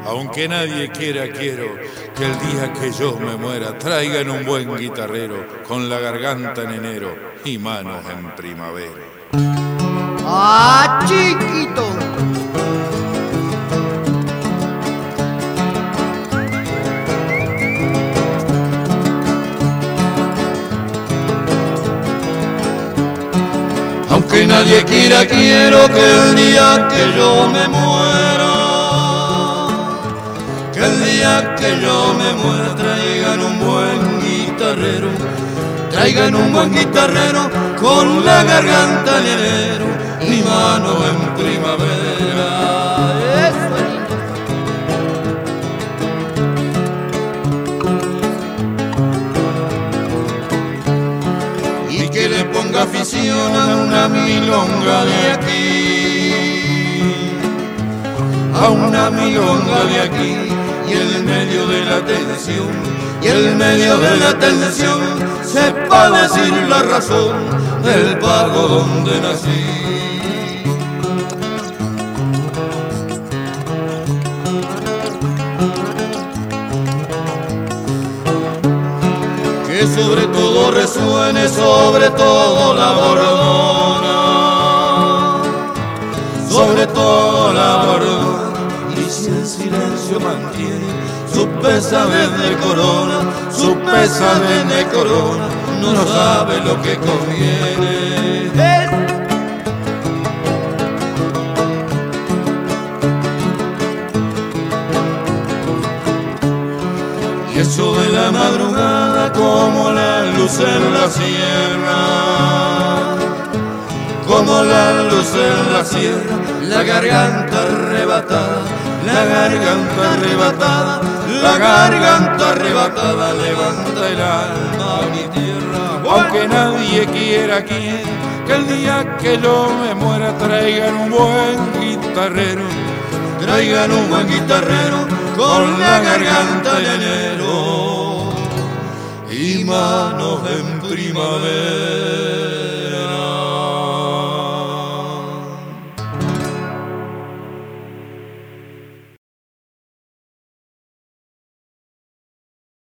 Aunque nadie quiera, quiero que el día que yo me muera traigan un buen guitarrero con la garganta en enero y manos en primavera. ¡Ah, chiquito! Aunque nadie quiera, quiero que el día que yo me muera, que el día que yo me muera traigan un buen guitarrero, traigan un buen guitarrero con la garganta en enero y mano en primavera. Y que le ponga afición a una milonga de aquí, a una milonga de aquí, y en medio de la tensión, y en medio de la tensión, sepa decir la razón del pago donde nací. Que sobre todo resuene, sobre todo la bordona, sobre todo la bordona, y si el silencio mantiene su pésame de corona, su pésame de corona, no sabe lo que conviene. Y eso de la madrugada como la luz en la sierra, como la luz en la sierra, la garganta arrebatada, la garganta arrebatada, la garganta arrebatada, levanta el alma a mi tierra. Aunque nadie quiera, que el día que yo me muera traigan un buen guitarrero, traigan un buen guitarrero con la garganta de enero y manos en primavera.